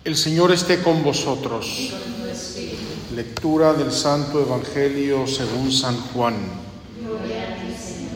El Señor esté con vosotros. Lectura del Santo Evangelio según San Juan. Gloria a ti, Señor.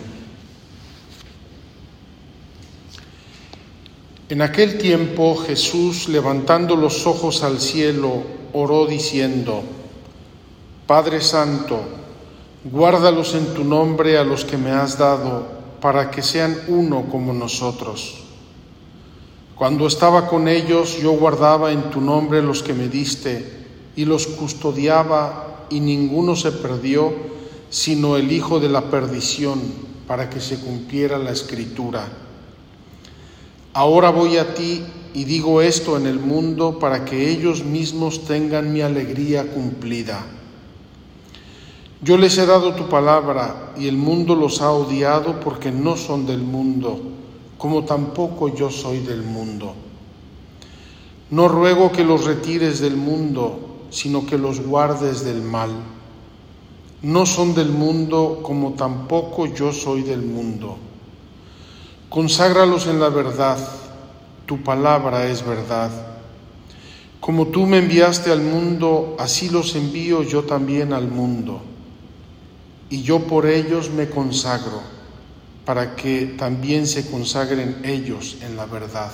En aquel tiempo Jesús, levantando los ojos al cielo, oró diciendo: Padre Santo, guárdalos en tu nombre a los que me has dado, para que sean uno como nosotros. Cuando estaba con ellos, yo guardaba en tu nombre los que me diste, y los custodiaba, y ninguno se perdió, sino el hijo de la perdición, para que se cumpliera la Escritura. Ahora voy a ti, y digo esto en el mundo, para que ellos mismos tengan mi alegría cumplida. Yo les he dado tu palabra, y el mundo los ha odiado, porque no son del mundo, como tampoco yo soy del mundo. No ruego que los retires del mundo, sino que los guardes del mal. No son del mundo, como tampoco yo soy del mundo. Conságralos en la verdad, tu palabra es verdad. Como tú me enviaste al mundo, así los envío yo también al mundo. Y yo por ellos me consagro, para que también se consagren ellos en la verdad.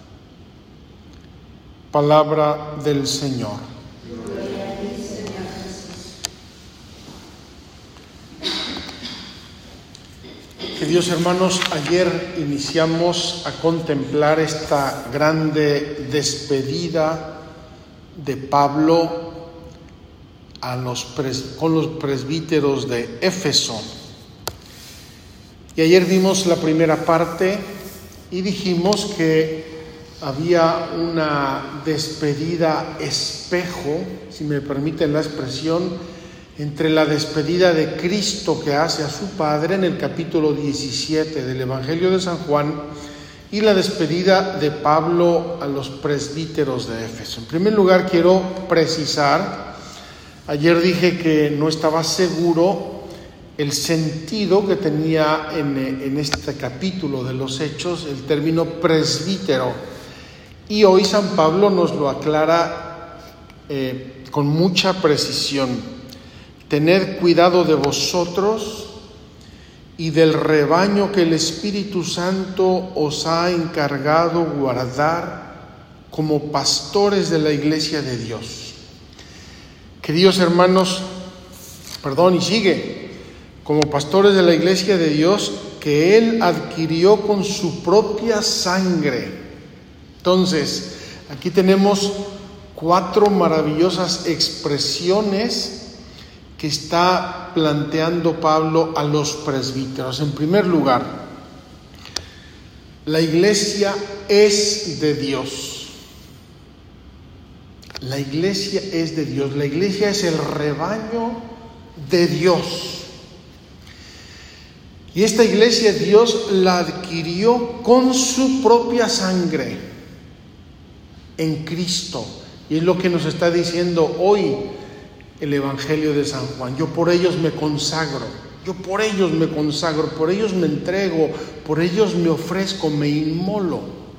Palabra del Señor. Gloria a ti, Señor Jesús. Queridos hermanos, ayer iniciamos a contemplar esta grande despedida de Pablo con los presbíteros de Éfeso. Y ayer vimos la primera parte y dijimos que había una despedida espejo, si me permiten la expresión, entre la despedida de Cristo que hace a su Padre en el capítulo 17 del Evangelio de San Juan y la despedida de Pablo a los presbíteros de Éfeso. En primer lugar, quiero precisar, ayer dije que no estaba seguro el sentido que tenía en este capítulo de los Hechos el término presbítero. Y hoy San Pablo nos lo aclara con mucha precisión. Tened cuidado de vosotros y del rebaño que el Espíritu Santo os ha encargado guardar como pastores de la iglesia de Dios. Queridos hermanos, y sigue, como pastores de la iglesia de Dios que Él adquirió con su propia sangre. Entonces, aquí tenemos 4 maravillosas expresiones que está planteando Pablo a los presbíteros. En primer lugar, la iglesia es de Dios. La iglesia es de Dios. La iglesia es el rebaño de Dios. Y esta iglesia Dios la adquirió con su propia sangre en Cristo. Y es lo que nos está diciendo hoy el Evangelio de San Juan. Yo por ellos me consagro, por ellos me entrego, por ellos me ofrezco, me inmolo.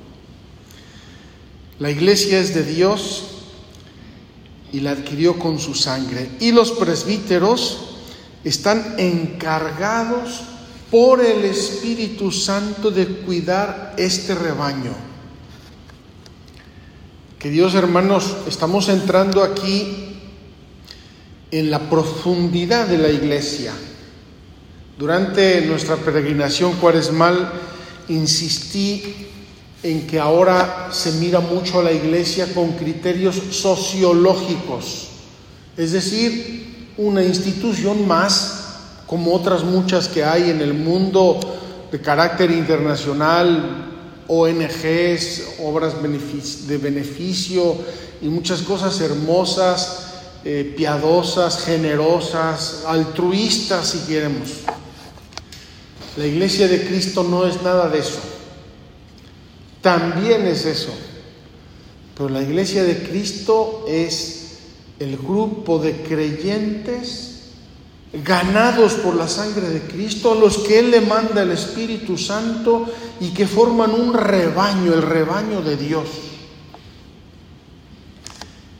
La iglesia es de Dios y la adquirió con su sangre. Y los presbíteros están encargados por el Espíritu Santo de cuidar este rebaño. Queridos hermanos, estamos entrando aquí en la profundidad de la iglesia. Durante nuestra peregrinación cuaresmal insistí en que ahora se mira mucho a la iglesia con criterios sociológicos, es decir, una institución más, como otras muchas que hay en el mundo de carácter internacional, ONGs, obras de beneficio y muchas cosas hermosas, piadosas, generosas, altruistas si queremos. La iglesia de Cristo no es nada de eso. También es eso. Pero la iglesia de Cristo es el grupo de creyentes ganados por la sangre de Cristo, a los que Él le manda el Espíritu Santo y que forman un rebaño, el rebaño de Dios.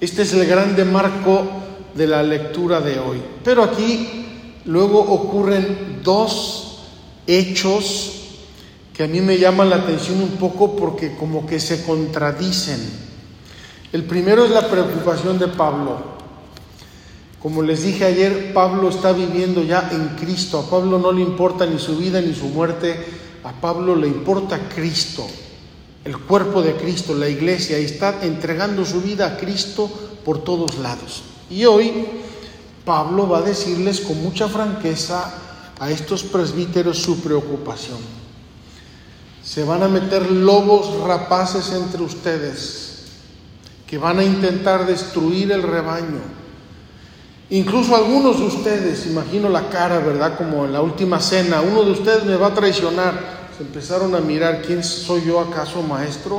Este es el grande marco de la lectura de hoy. Pero aquí luego ocurren dos hechos que a mí me llaman la atención un poco porque como que se contradicen. El primero es la preocupación de Pablo. Como les dije ayer, Pablo está viviendo ya en Cristo. A Pablo no le importa ni su vida ni su muerte. A Pablo le importa Cristo, el cuerpo de Cristo, la iglesia, y está entregando su vida a Cristo por todos lados. Y hoy Pablo va a decirles con mucha franqueza a estos presbíteros su preocupación. Se van a meter lobos rapaces entre ustedes que van a intentar destruir el rebaño. Incluso algunos de ustedes, imagino la cara, ¿verdad? Como en la última cena, uno de ustedes me va a traicionar. Se empezaron a mirar, ¿quién soy yo acaso, maestro?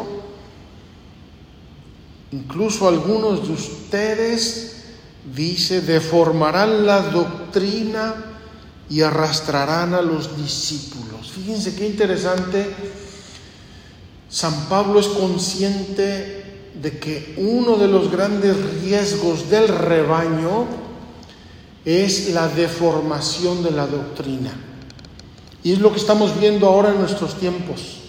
Incluso algunos de ustedes, dice, deformarán la doctrina y arrastrarán a los discípulos. Fíjense qué interesante. San Pablo es consciente de que uno de los grandes riesgos del rebaño es la deformación de la doctrina. Y es lo que estamos viendo ahora en nuestros tiempos.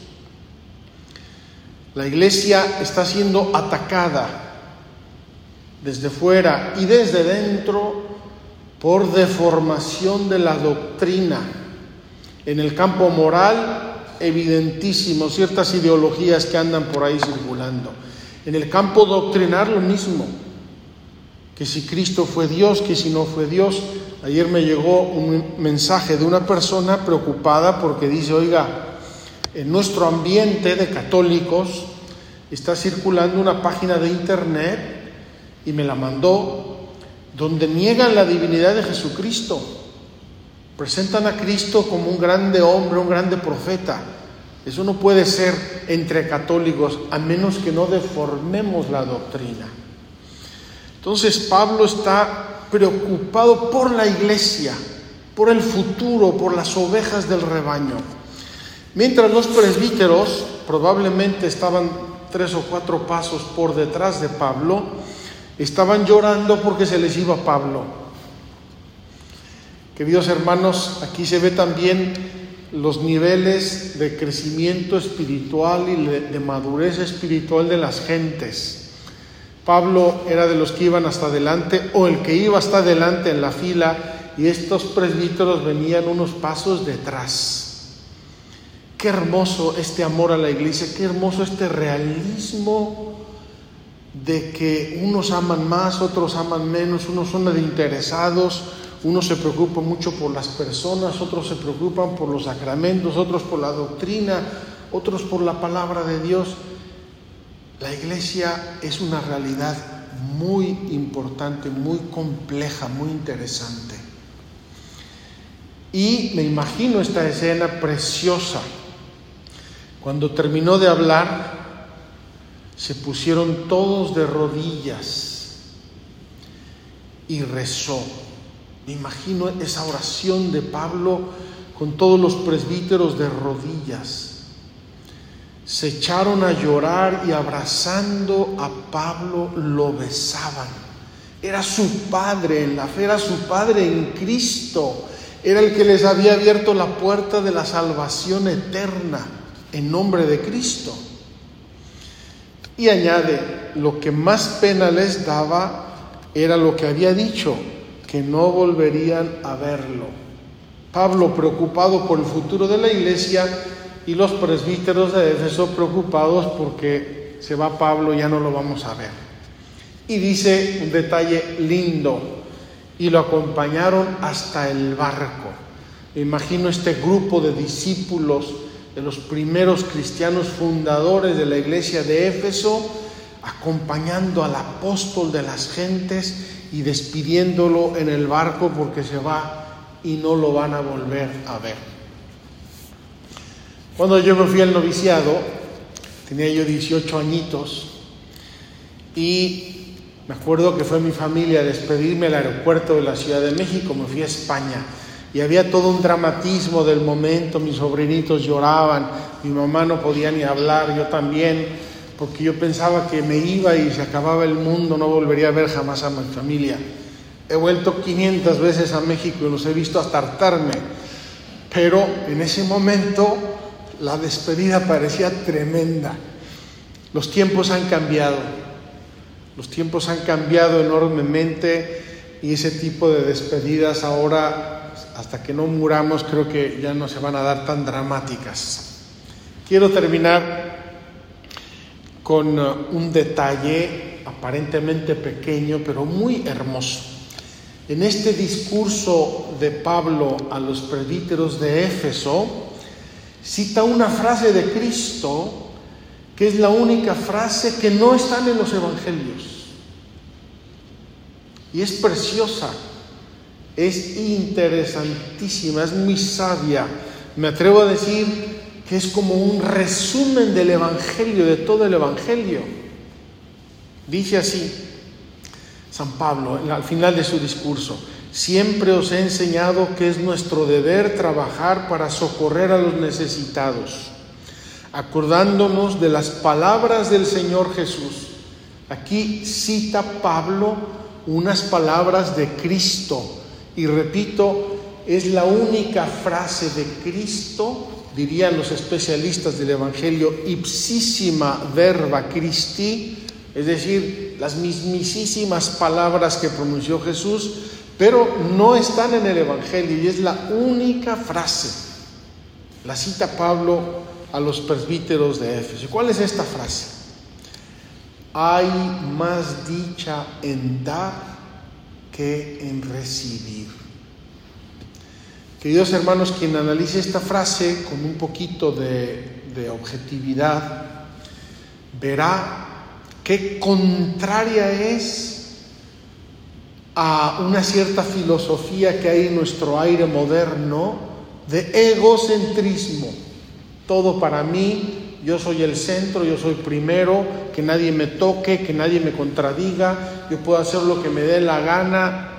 La iglesia está siendo atacada desde fuera y desde dentro por deformación de la doctrina. En el campo moral, evidentísimo, ciertas ideologías que andan por ahí circulando. En el campo doctrinal, lo mismo. Que si Cristo fue Dios, que si no fue Dios. Ayer me llegó un mensaje de una persona preocupada porque dice, oiga, en nuestro ambiente de católicos está circulando una página de internet, y me la mandó, donde niegan la divinidad de Jesucristo. Presentan a Cristo como un grande hombre, un grande profeta. Eso no puede ser entre católicos, a menos que no deformemos la doctrina. Entonces Pablo está preocupado por la iglesia, por el futuro, por las ovejas del rebaño. Mientras los presbíteros probablemente estaban 3 o 4 pasos por detrás de Pablo, estaban llorando porque se les iba Pablo. Queridos hermanos, aquí se ve también los niveles de crecimiento espiritual y de madurez espiritual de las gentes. Pablo era de los que iban hasta adelante, o el que iba hasta adelante en la fila, y estos presbíteros venían unos pasos detrás. Qué hermoso este amor a la iglesia, qué hermoso este realismo de que unos aman más, otros aman menos, unos son interesados, unos se preocupan mucho por las personas, otros se preocupan por los sacramentos, otros por la doctrina, otros por la palabra de Dios. La iglesia es una realidad muy importante, muy compleja, muy interesante. Y me imagino esta escena preciosa. Cuando terminó de hablar, se pusieron todos de rodillas y rezó. Me imagino esa oración de Pablo con todos los presbíteros de rodillas. Se echaron a llorar y abrazando a Pablo lo besaban. Era su padre en la fe, era su padre en Cristo. Era el que les había abierto la puerta de la salvación eterna en nombre de Cristo. Y añade, lo que más pena les daba era lo que había dicho, que no volverían a verlo. Pablo preocupado por el futuro de la iglesia, y los presbíteros de Éfeso preocupados porque se va Pablo, ya no lo vamos a ver. Y dice un detalle lindo, y lo acompañaron hasta el barco. Me imagino este grupo de discípulos, de los primeros cristianos fundadores de la iglesia de Éfeso, acompañando al apóstol de las gentes y despidiéndolo en el barco porque se va y no lo van a volver a ver. Cuando yo me fui al noviciado, tenía yo 18 añitos, y me acuerdo que fue mi familia a despedirme al aeropuerto de la Ciudad de México. Me fui a España y había todo un dramatismo del momento. Mis sobrinitos lloraban, mi mamá no podía ni hablar, yo también, porque yo pensaba que me iba y se acababa el mundo, no volvería a ver jamás a mi familia. He vuelto 500 veces a México y los he visto hasta hartarme, pero en ese momento la despedida parecía tremenda. Los tiempos han cambiado enormemente y ese tipo de despedidas ahora, hasta que no muramos, creo que ya no se van a dar tan dramáticas. Quiero terminar con un detalle aparentemente pequeño, pero muy hermoso. En este discurso de Pablo a los presbíteros de Éfeso, cita una frase de Cristo que es la única frase que no está en los evangelios. Y es preciosa, es interesantísima, es muy sabia. Me atrevo a decir que es como un resumen del evangelio, de todo el evangelio. Dice así San Pablo al final de su discurso: siempre os he enseñado que es nuestro deber trabajar para socorrer a los necesitados, acordándonos de las palabras del Señor Jesús. Aquí cita Pablo unas palabras de Cristo, y repito, es la única frase de Cristo, dirían los especialistas del Evangelio, ipsissima verba Christi, es decir, las mismísimas palabras que pronunció Jesús, pero no están en el Evangelio, y es la única frase. La cita Pablo a los presbíteros de Éfeso. ¿Cuál es esta frase? Hay más dicha en dar que en recibir. Queridos hermanos, quien analice esta frase con un poquito de objetividad, verá qué contraria es a una cierta filosofía que hay en nuestro aire moderno de egocentrismo. Todo para mí, yo soy el centro, yo soy primero, que nadie me toque, que nadie me contradiga, yo puedo hacer lo que me dé la gana.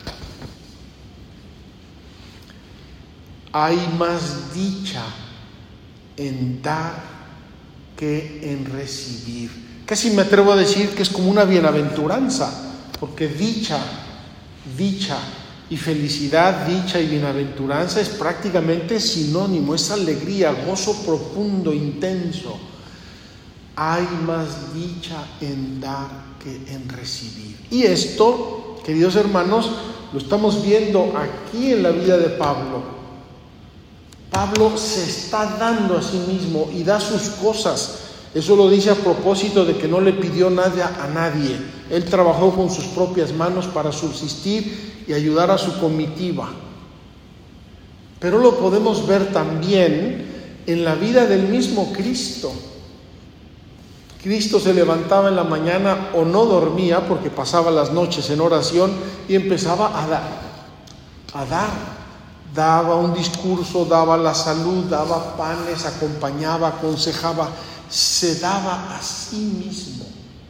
Hay más dicha en dar que en recibir. Casi me atrevo a decir que es como una bienaventuranza, porque dicha y felicidad, dicha y bienaventuranza es prácticamente sinónimo, es alegría, gozo profundo, intenso. Hay más dicha en dar que en recibir. Y esto, queridos hermanos, lo estamos viendo aquí en la vida de Pablo. Pablo se está dando a sí mismo y da sus cosas. Eso lo dice a propósito de que no le pidió nada a nadie. Él trabajó con sus propias manos para subsistir y ayudar a su comitiva. Pero lo podemos ver también en la vida del mismo Cristo. Cristo se levantaba en la mañana o no dormía, porque pasaba las noches en oración, y empezaba a dar. Daba un discurso, daba la salud, daba panes, acompañaba, aconsejaba, se daba a sí mismo.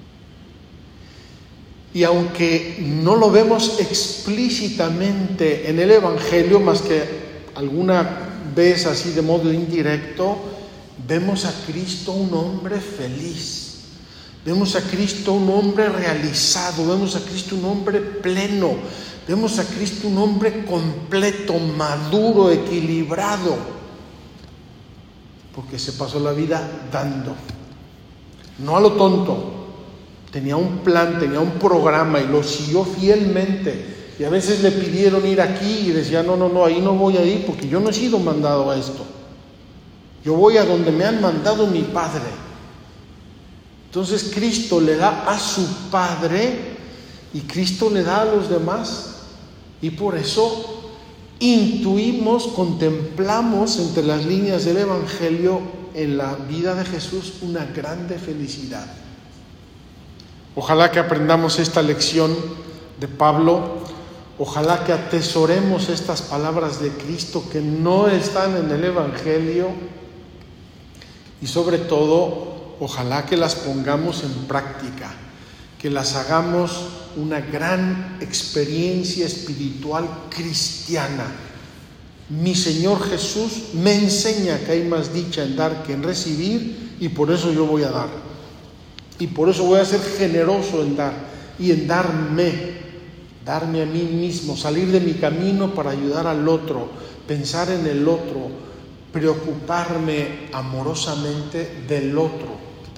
Y aunque no lo vemos explícitamente en el Evangelio, más que alguna vez así de modo indirecto, vemos a Cristo un hombre feliz, vemos a Cristo un hombre realizado, vemos a Cristo un hombre pleno, vemos a Cristo un hombre completo, maduro, equilibrado, porque se pasó la vida dando, no a lo tonto. Tenía un plan, tenía un programa y lo siguió fielmente. Y a veces le pidieron ir aquí y decía, no, ahí no voy a ir porque yo no he sido mandado a esto. Yo voy a donde me han mandado mi Padre. Entonces Cristo le da a su Padre y Cristo le da a los demás. Y por eso intuimos, contemplamos entre las líneas del Evangelio en la vida de Jesús una grande felicidad. Ojalá que aprendamos esta lección de Pablo, ojalá que atesoremos estas palabras de Cristo que no están en el Evangelio y sobre todo, ojalá que las pongamos en práctica, que las hagamos una gran experiencia espiritual cristiana. Mi Señor Jesús me enseña que hay más dicha en dar que en recibir y por eso yo voy a dar. Y por eso voy a ser generoso en dar y en darme a mí mismo, salir de mi camino para ayudar al otro, pensar en el otro, preocuparme amorosamente del otro.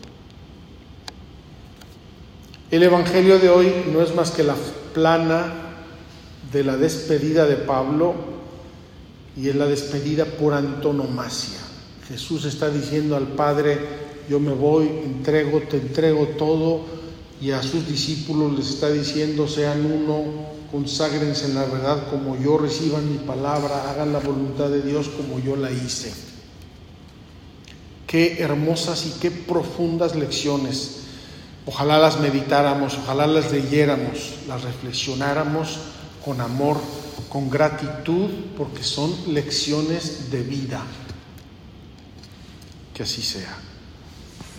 El Evangelio de hoy no es más que la plana de la despedida de Pablo, y es la despedida por antonomasia. Jesús está diciendo al Padre: yo me voy, te entrego todo, y a sus discípulos les está diciendo: sean uno, conságrense en la verdad como yo, reciban mi palabra, hagan la voluntad de Dios como yo la hice. Qué hermosas y qué profundas lecciones. Ojalá las meditáramos, ojalá las leyéramos, las reflexionáramos con amor, con gratitud, porque son lecciones de vida. Que así sea.